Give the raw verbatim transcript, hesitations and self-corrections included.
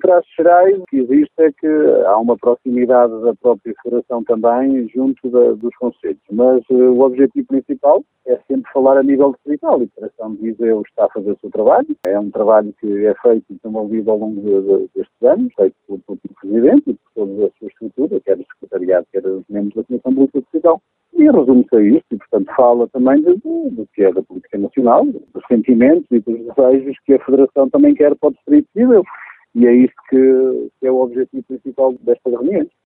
traços gerais, o que existe é que há uma proximidade da própria Federação também junto da, dos concelhos, mas uh, o objetivo principal é sempre falar a nível distrital. A Federação de Viseu está a fazer o seu trabalho, é um trabalho que é feito e desenvolvido ao longo de, de, destes anos, feito pelo, pelo Presidente e por toda a sua estrutura, quer o Secretariado, quer os membros da Comissão Política Distrital. E resume-se a isto, e portanto fala também do, do que é da política nacional, dos sentimentos e dos desejos que a Federação também quer para o Distrito de Viseu. E é isso que, que é o objetivo principal destas reuniões.